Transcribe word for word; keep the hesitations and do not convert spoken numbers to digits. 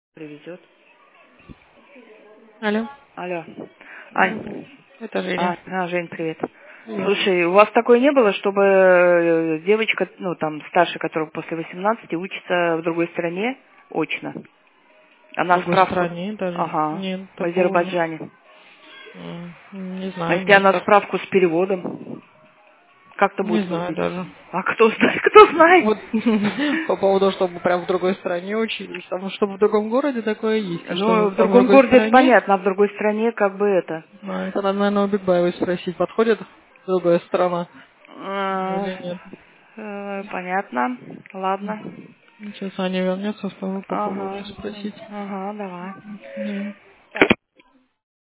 Привезет. Алло. Алло. Мгм. Ань. Это А, Женя. а, Жень, привет. Привет. Слушай, у вас такое не было, чтобы э, девочка, ну там старшая, которая после восемнадцати учится в другой стране очно? В Она другой справку... стране даже. Ага, Нет, в такого нет. Азербайджане. М, Не А знаю, если нет она так. справку с переводом? Как-то Не будет знаю выглядеть? даже. А кто знает, кто знает? Вот по поводу, чтобы прям в другой стране учились, потому что в другом городе такое есть. И чтобы Ну, в там в другом другой городе это стране, понятно, а в другой стране как бы это... ну, это надо, наверное, у Бигбаевой спросить, подходит другая страна э, или нет. э, Понятно. Ладно. Сейчас Аня вернется, с тобой попробую Ага. мне спросить. Ага, давай. Да.